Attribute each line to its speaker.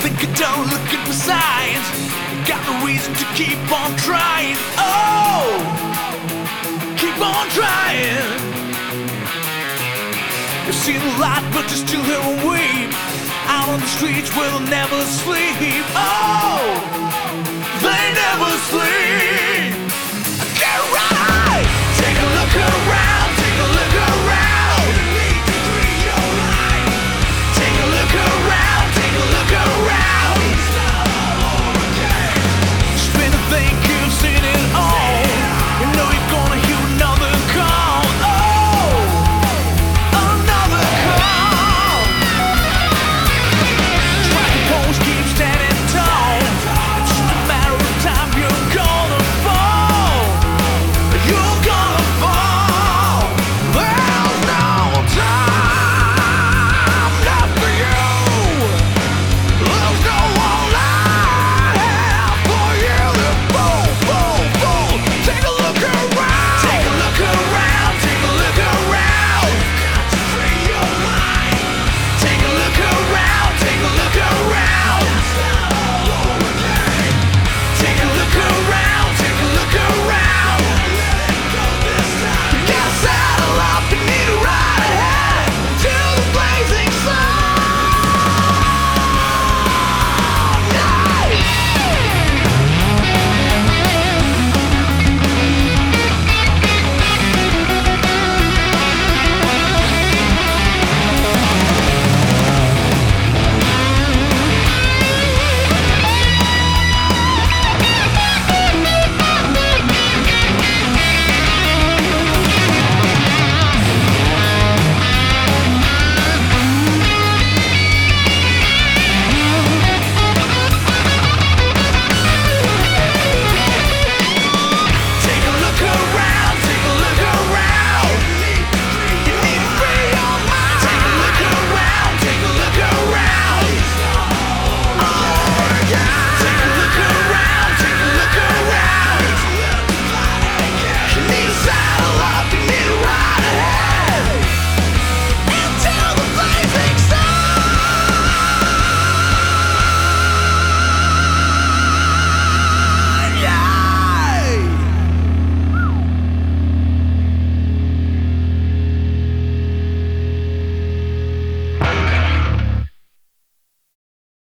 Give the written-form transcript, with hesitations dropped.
Speaker 1: think you're done looking for signs. Got no reason to keep on trying. Oh, keep on trying. You've seen a lot, but you still hear a weep. Out on the streets where they'll never sleep. Oh, they never sleep.